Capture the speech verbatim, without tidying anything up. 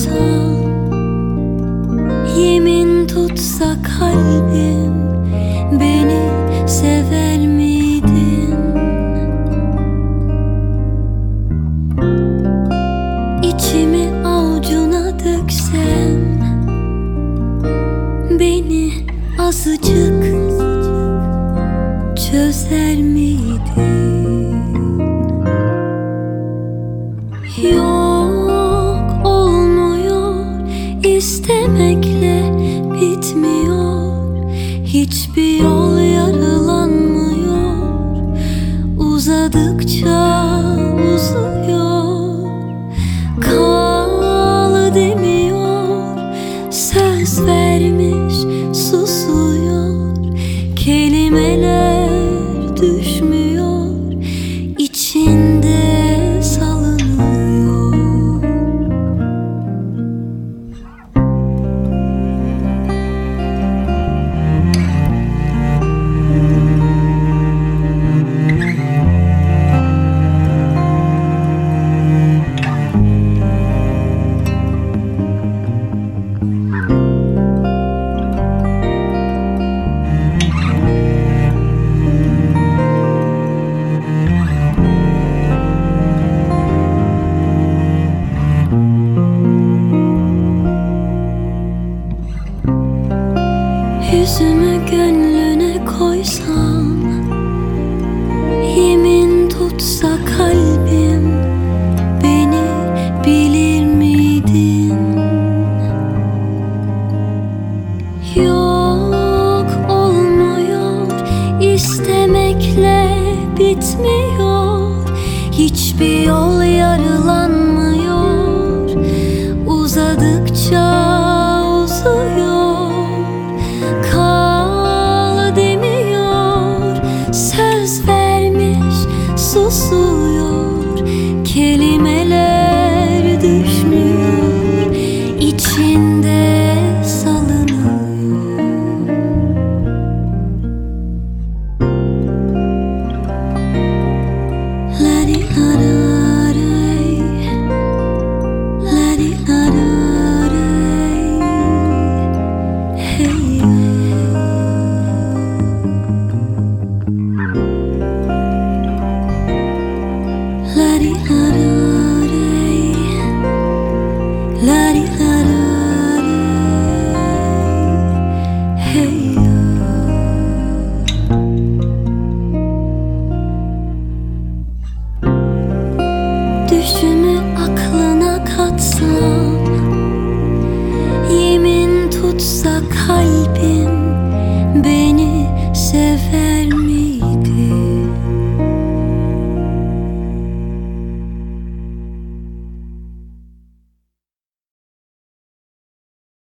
koysan, yemin tutsa kalbim, beni sever miydin? İçimi avucuna döksem, beni azıcık çözer miydin? Yok, olmuyor, istemekle bitmiyor, hiçbir yol yarılanmıyor, uzadıkça uzuyor, kal demiyor, söz vermiş susuyor, kelimeler düşmüyor, içinde salınıyor. Yüzümü gönlüne koysan, yemin tutsa kalbim, beni bilir miydin? Yok, olmuyor, istemekle bitmiyor, hiçbir yol yarılanmıyor, uzadıkça